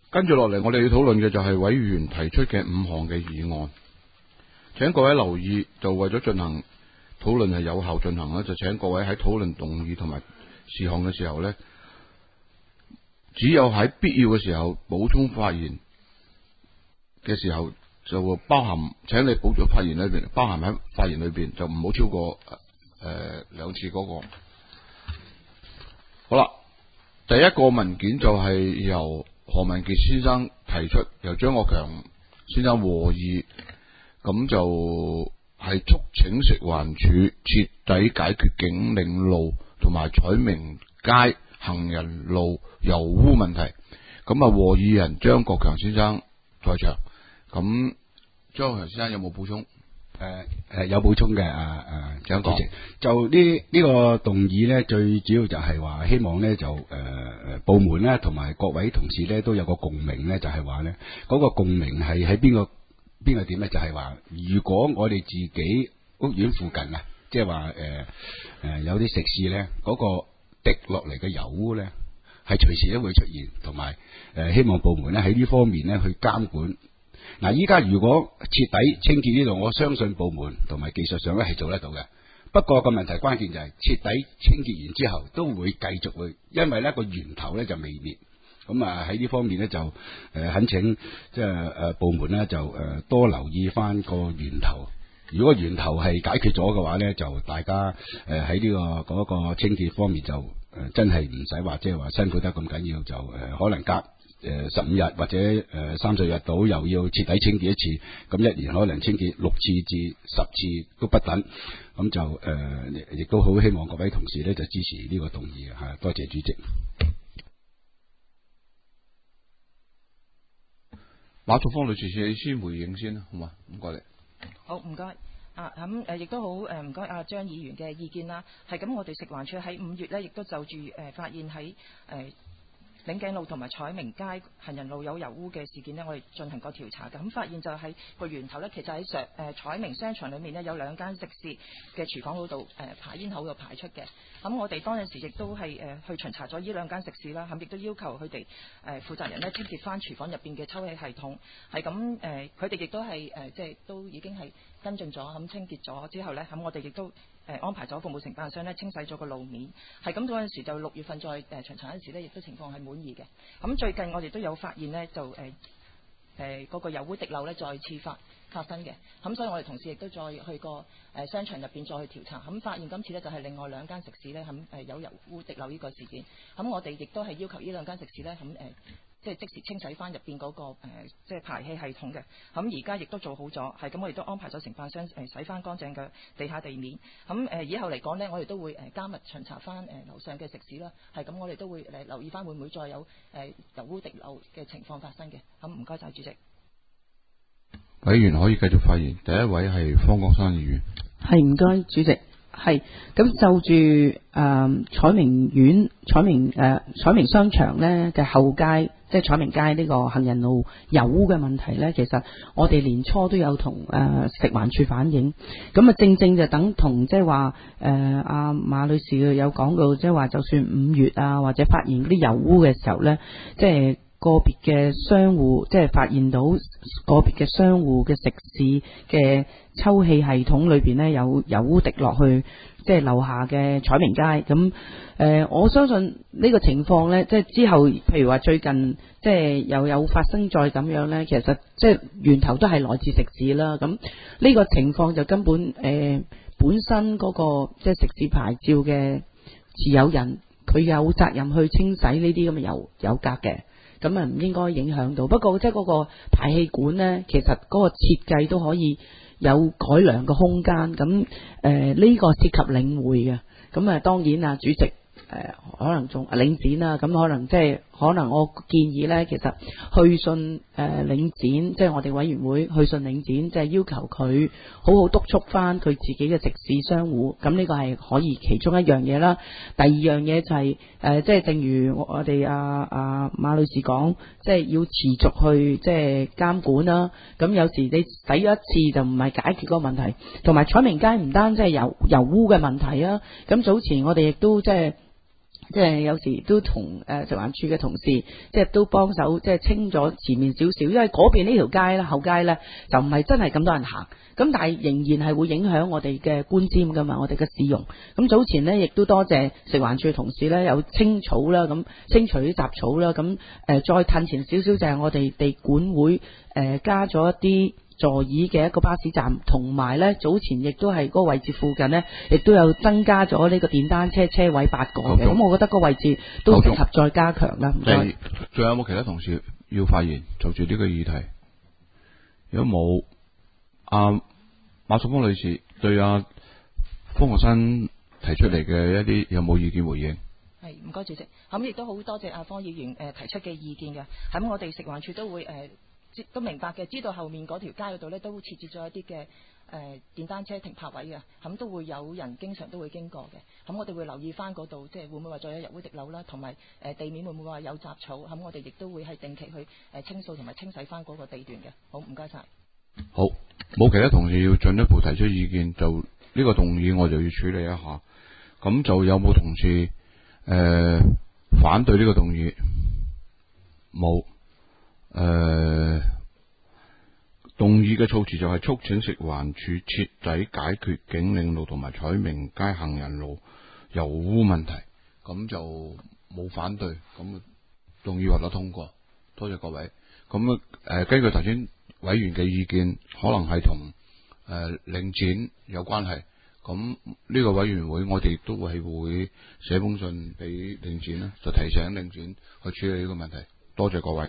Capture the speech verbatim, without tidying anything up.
跟住落嚟，我哋要討論嘅就係委員提出嘅五項嘅議案，請各位留意。就為咗進行討論係有效進行啦，就請各位喺討論動議同埋事項嘅時候呢，只有喺必要嘅時候補充發言嘅時候，就會包含，請你補充發言裏邊，包含喺發言裏邊，就唔好超過誒兩次嗰個。好啦，第一個文件就係由何文傑先生提出，由張國強先生和議，咁就係促請食環署徹底解決景嶺路同埋彩明街行人路油污問題。咁啊，和議人張國強先生在場，咁張國強先生有冇補充？ 誒誒、呃、有補充嘅，啊啊蔣主席，就呢呢、這個動議咧，最主要就係話希望咧就誒誒、呃、部門咧同埋各位同事咧都有個共鳴咧，就係話咧嗰個共鳴係喺邊個邊個點咧？就係、是、話如果我哋自己屋苑附近啊，即係話誒誒有啲食肆咧，嗰、那個滴落嚟嘅油污咧，係隨時都會出現，同埋誒希望部門咧喺呢方面咧去監管。嗱，依家如果徹底清潔呢度，我相信部門同埋技術上咧係做得到嘅。不過個問題關鍵就係徹底清潔完之後，都會繼續會，因為咧個源頭咧就未滅。咁啊喺呢方面咧就誒懇請即係誒部門咧就誒多留意翻個源頭。如果源頭係解決咗嘅話咧，就大家誒喺呢個嗰個清潔方面就誒真係唔使話即係話辛苦得咁緊要，就誒可能隔誒十五日或者誒三十日到，又要徹底清潔一次，咁一年可能清潔六次至十次都不等。咁就誒亦都好希望各位同事咧就支持呢個動議嚇，多謝主席。 馬淑芳女士，你先回應先啦，好嘛？唔該你。 好，唔該。啊，咁誒亦都好誒，唔該阿張議員嘅意見啦。係咁，我哋食環署喺五月咧，亦都就住誒、呃、發現喺誒。呃嶺景路同埋彩明街行人路有油污嘅事件呢，我哋進行過調查嘅，咁發現就係個源頭呢，其實喺上誒彩明商場裏面呢，有兩間食肆嘅廚房嗰度誒排煙口度排出嘅。咁我哋當陣時亦都係誒、呃、去巡查咗呢兩間食肆啦，咁亦都要求佢哋誒負責人呢，清潔翻廚房入邊嘅抽氣系統。係咁誒，佢哋亦都係誒即係都已經係跟進咗，咁清潔咗之後呢，咁我哋亦都。誒安排咗服務承辦商咧清洗咗個路面，係咁嗰陣時就六月份再誒巡查嗰陣時咧，亦都情況係滿意嘅。咁最近我哋都有發現呢，就誒誒嗰個油污滴漏咧再次發發生嘅。咁所以我哋同事亦都再去個誒商場入邊再去調查，咁發現今次呢，就係另外兩間食肆咧咁誒有油污滴漏呢個事件。咁我哋亦都係要求呢兩間食肆咧咁誒。即係即時清洗翻入邊嗰個、呃、即係排氣系統嘅。咁而家亦都做好咗，係咁我哋都安排咗承辦商誒洗翻乾淨嘅地下地面。咁誒、呃、以後嚟講呢，我哋都會誒加密巡查翻誒樓上嘅食肆啦。係咁，我哋都會誒留意翻會唔會再有誒、呃、油污滴漏嘅情況發生嘅。咁唔該晒主席。 委員可以繼續發言。第一位係方國珊議員。 係，唔該主席。係咁就住誒、呃、彩明苑彩明誒、呃、彩明商場咧嘅後街，即係彩明街呢個行人路油污嘅問題咧，其實我哋年初都有同誒、呃、食環署反映，咁啊正正就等同即係話誒阿馬女士有講到，即係話就算五月啊或者發現嗰啲油污嘅時候咧，即係個別嘅商戶，即係發現到個別嘅商戶嘅食肆嘅抽氣系統裏邊呢，有油污滴落去，即係樓下嘅彩明街。咁誒、呃，我相信呢個情況呢，即係之後，譬如話最近即係又有發生再咁樣呢，其實即係源頭都係來自食肆啦。咁呢個情況就根本誒、呃、本身嗰、那個即係食肆牌照嘅持有人，佢有責任去清洗呢啲咁嘅油油格嘅。咁啊唔應該影響到，不過即係嗰個排氣管呢，其實嗰個設計都可以有改良嘅空間。咁誒呢個涉及領匯嘅，咁啊當然啊主席誒、呃、可能仲領展啦，咁可能即係可能我建議呢，其實去信誒、呃、領展，即係我哋委員會去信領展，即係要求佢好好督促翻佢自己嘅食肆商戶。咁呢個係可以其中一樣嘢啦。第二樣嘢就係、是、誒、呃，即係正如我哋阿阿馬女士講，即係要持續去即係監管啦。咁有時你洗咗一次就唔係解決嗰個問題，同埋彩明街唔單即係油油污嘅問題啊。咁早前我哋亦都即係即係有時都同誒食環署嘅同事，即係都幫手，即係清咗前面少少，因為嗰邊呢條街咧後街咧就唔係真係咁多人行，咁但係仍然係會影響我哋嘅觀瞻噶嘛，我哋嘅市容。咁早前呢，亦都多謝食環署嘅同事咧，有清草啦，咁清除啲雜草啦，咁誒再褪前少少就係我哋地管會誒加咗一啲座椅嘅一個巴士站，同埋咧早前亦都係嗰個位置附近呢，亦都有增加咗呢個電單車車位八個嘅，咁我覺得個位置都適合再加強啦。唔該。 仲有冇其他同事要發言就住呢個議題？如果冇，阿馬淑芳女士對阿方學生提出嚟嘅一啲有冇意見回應？ 係，唔該主席。咁亦都好多謝阿方議員誒提出嘅意見嘅。咁我哋食環署都會誒。呃都明白嘅，知道後面嗰條街嗰度咧都設置咗一啲嘅誒電單車停泊位嘅，咁都會有人經常都會經過嘅，咁我哋會留意翻嗰度，即係會唔會話再有入污滴漏啦，同埋誒地面會唔會話有雜草，咁我哋亦都會係定期去誒清掃同埋清洗翻嗰個地段嘅。好，唔該晒。 好，冇其他同事要進一步提出意見，就呢個動議我就要處理一下。咁就有冇同事誒、呃、反對呢個動議？冇。誒、呃，動議嘅措辭就係促請食環署徹底解決景嶺路同埋彩明街行人路油污問題，咁就冇反對，咁動議獲得通過。多謝各位。咁誒、呃，根據頭先委員嘅意見，可能係同誒領展有關係。咁呢個委員會，我哋都係會寫封信俾領展啦，就提醒領展去處理呢個問題。多謝各位。